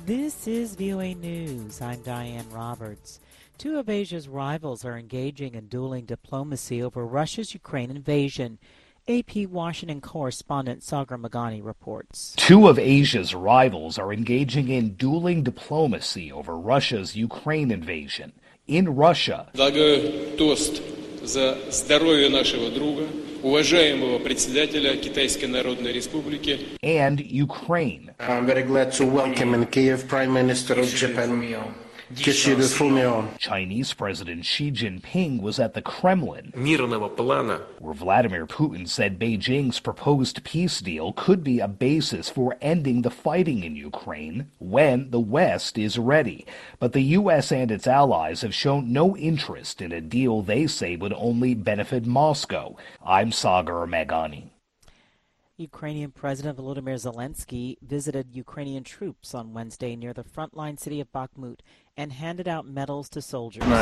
This is VOA News. I'm Diane Roberts. Two of Asia's rivals are engaging in dueling diplomacy over Russia's Ukraine invasion. AP Washington correspondent Sagar Meghani reports. Two of Asia's rivals are engaging in dueling diplomacy over Russia's Ukraine invasion. In Russia, Предлагаю тост за здоровье нашего друга, уважаемого председателя Китайской Народной Республики. And Ukraine. I'm very glad to welcome in Kiev Prime Minister of Japan, Kishida Fumio. Chinese President Xi Jinping was at the Kremlin, мирного плана, where Vladimir Putin said Beijing's proposed peace deal could be a basis for ending the fighting in Ukraine when the West is ready. But the U.S. and its allies have shown no interest in a deal they say would only benefit Moscow. I'm Sagar Meghani. Ukrainian President Volodymyr Zelensky visited Ukrainian troops on Wednesday near the frontline city of Bakhmut and handed out medals to soldiers. He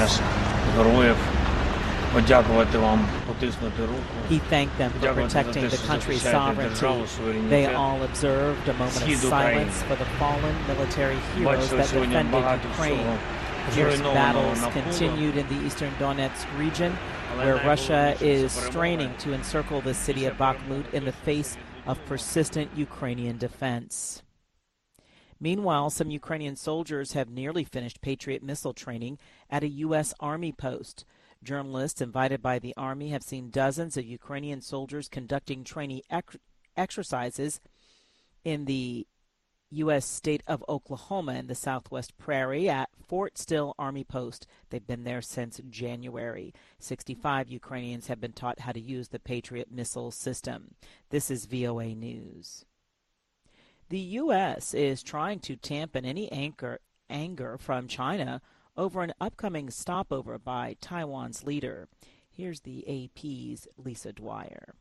thanked them for protecting the country's sovereignty. They all observed a moment of silence for the fallen military heroes that defended Ukraine. Fierce battles continued in the eastern Donetsk region, where Russia is straining to encircle the city of Bakhmut in the face of persistent Ukrainian defense. Meanwhile, some Ukrainian soldiers have nearly finished Patriot missile training at a U.S. Army post. Journalists invited by the Army have seen dozens of Ukrainian soldiers conducting training exercises in the U.S. state of Oklahoma in the Southwest Prairie at Fort Still Army Post. They've been there since January. 65 Ukrainians have been taught how to use the Patriot missile system. This is VOA News. The U.S. is trying to dampen any anger from China over an upcoming stopover by Taiwan's leader. Here's the AP's Lisa Dwyer.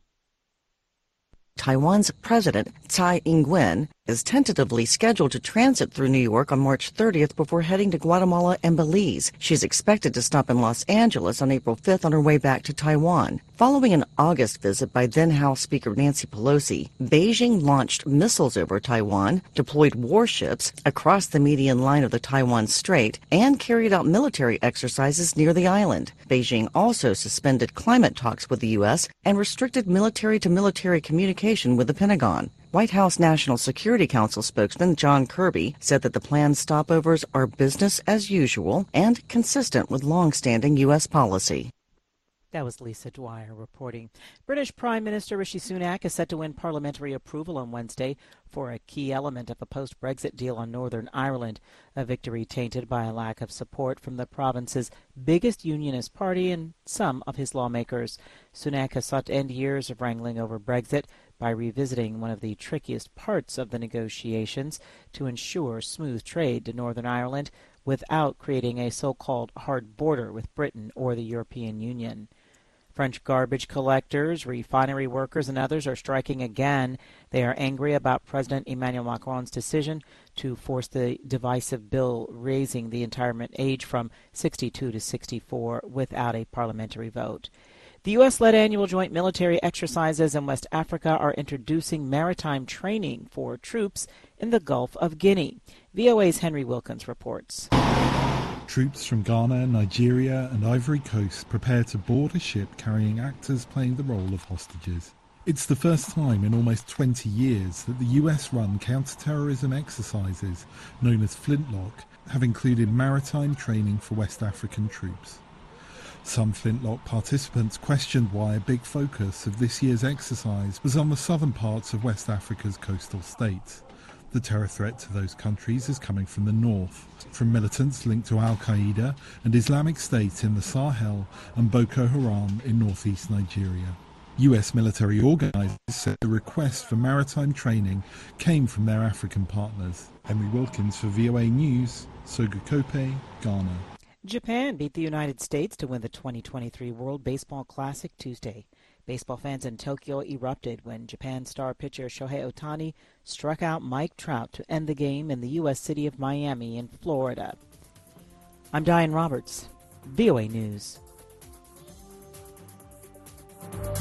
Taiwan's President Tsai Ing-wen is tentatively scheduled to transit through New York on March 30th before heading to Guatemala and Belize. She's expected to stop in Los Angeles on April 5th on her way back to Taiwan. Following an August visit by then-House Speaker Nancy Pelosi, Beijing launched missiles over Taiwan, deployed warships across the median line of the Taiwan Strait, and carried out military exercises near the island. Beijing also suspended climate talks with the U.S. and restricted military-to-military communication with the Pentagon. White House National Security Council spokesman John Kirby said that the planned stopovers are business as usual and consistent with long-standing U.S. policy. That was Lisa Dwyer reporting. British Prime Minister Rishi Sunak is set to win parliamentary approval on Wednesday for a key element of a post-Brexit deal on Northern Ireland, a victory tainted by a lack of support from the province's biggest unionist party and some of his lawmakers. Sunak has sought to end years of wrangling over Brexit by revisiting one of the trickiest parts of the negotiations to ensure smooth trade to Northern Ireland without creating a so-called hard border with Britain or the European Union. French garbage collectors, refinery workers, and others are striking again. They are angry about President Emmanuel Macron's decision to force the divisive bill raising the retirement age from 62 to 64 without a parliamentary vote. The U.S.-led annual joint military exercises in West Africa are introducing maritime training for troops in the Gulf of Guinea. VOA's Henry Wilkins reports. Troops from Ghana, Nigeria and Ivory Coast prepare to board a ship carrying actors playing the role of hostages. It's the first time in almost 20 years that the US-run counter-terrorism exercises, known as Flintlock, have included maritime training for West African troops. Some Flintlock participants questioned why a big focus of this year's exercise was on the southern parts of West Africa's coastal states. The terror threat to those countries is coming from the north, from militants linked to Al-Qaeda and Islamic State in the Sahel and Boko Haram in northeast Nigeria. US military organizers said the request for maritime training came from their African partners. Henry Wilkins for VOA News, Sogakope, Ghana. Japan beat the United States to win the 2023 World Baseball Classic Tuesday. Baseball fans in Tokyo erupted when Japan star pitcher Shohei Ohtani struck out Mike Trout to end the game in the U.S. city of Miami in Florida. I'm Diane Roberts, VOA News.